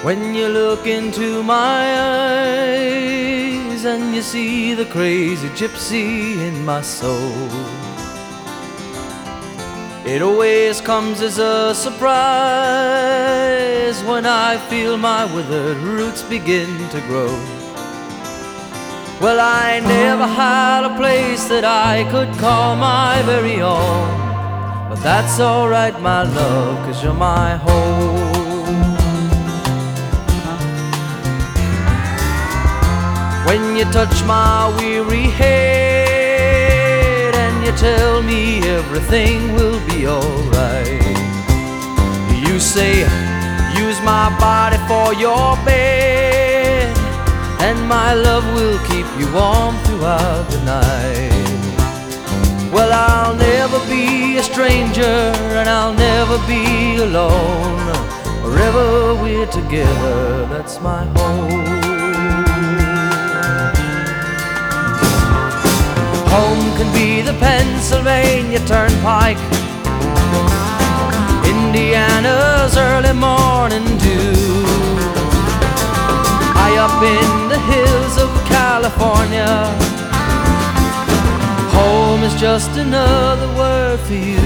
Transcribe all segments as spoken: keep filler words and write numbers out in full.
When you look into my eyes and you see the crazy gypsy in my soul, it always comes as a surprise when I feel my withered roots begin to grow. Well, I never had a place that I could call my very own, but that's alright, my love, 'cause you're my home. When you touch my weary head and you tell me everything will be alright, you say, use my body for your bed, and my love will keep you warm throughout the night. Well, I'll never be a stranger and I'll never be alone. Wherever we're together, that's my home. Home can be the Pennsylvania Turnpike, Indiana's early morning dew, high up in the hills of California. Home is just another word for you.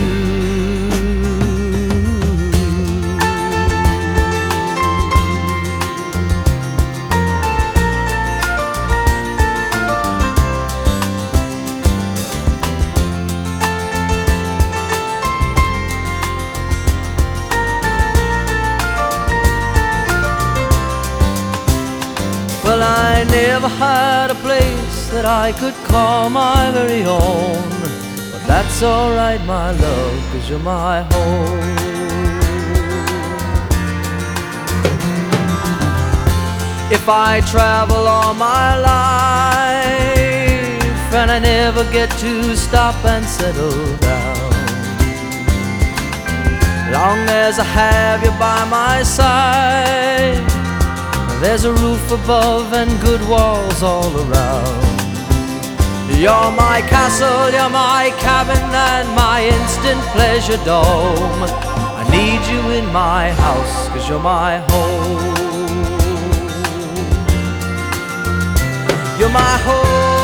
Well, I never had a place that I could call my very own, but that's alright, my love, 'cause you're my home. If I travel all my life and I never get to stop and settle down, long as I have you by my side, there's a roof above and good walls all around. You're my castle, you're my cabin and my instant pleasure dome. I need you in my house 'cause you're my home. You're my home.